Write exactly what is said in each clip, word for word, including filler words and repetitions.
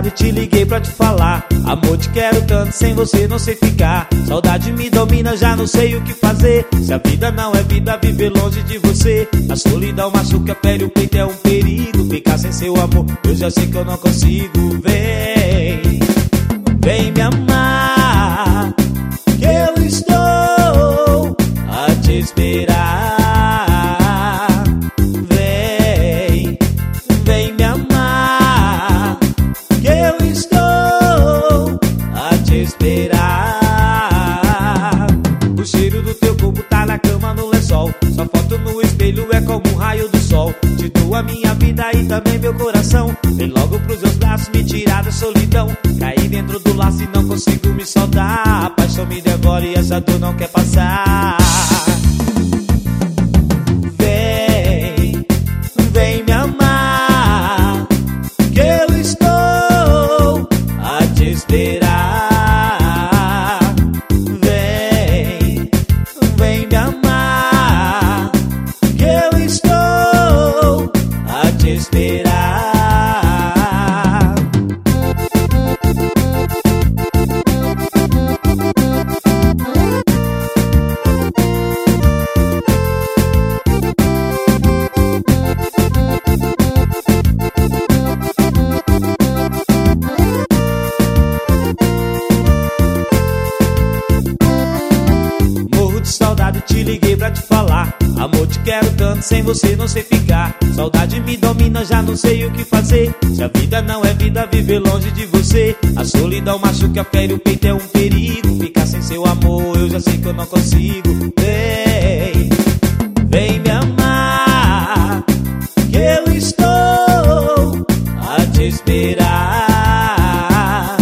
saudade, te liguei pra te falar. Amor, te quero tanto, sem você não sei ficar. Saudade me domina, já não sei o que fazer. Se a vida não é vida, viver longe de você. A solidão machuca a pele, o peito é um perigo. Ficar sem seu amor, eu já sei que eu não consigo. Vem, vem me amar, que eu estou a te esperar. Vem, vem me amar, que eu estou a te esperar. O cheiro do teu corpo tá na cama, no lençol. Sua foto no espelho é como um raio do sol. Te dou a minha vida e também meu coração. Vem logo pros meus braços me tirar da solidão. Caí dentro do laço e não consigo me soltar. A paixão me devora e essa dor não quer passar. Vem, vem me amar, que eu estou a te esperar. Vem, vem me amar, que eu estou a te esperar. Saudade, te liguei pra te falar. Amor, te quero tanto, sem você não sei ficar. Saudade me domina, já não sei o que fazer. Se a vida não é vida, viver longe de você. A solidão machuca a pele, o peito é um perigo. Ficar sem seu amor, eu já sei que eu não consigo. Vem, vem me amar, que eu estou a te esperar.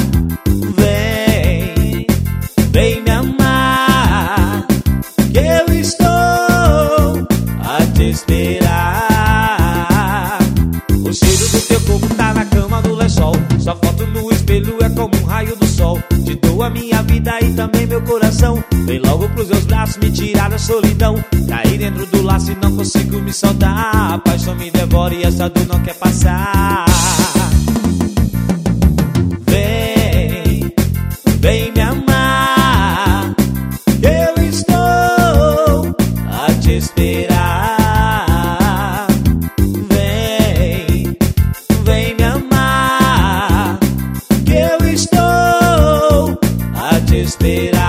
Vem, vem me amar, que eu estou a te esperar. O cheiro do teu corpo tá na cama, no lençol. Sua foto no espelho é como um raio do sol. Te dou a minha vida e também meu coração. Vem logo pros meus braços me tirar da solidão. Caí dentro do laço e não consigo me soltar. A paixão me devora e essa dor não quer passar. Vem, vem me amar, que eu estou a te esperar. Vem, vem me amar, que eu estou a te esperar.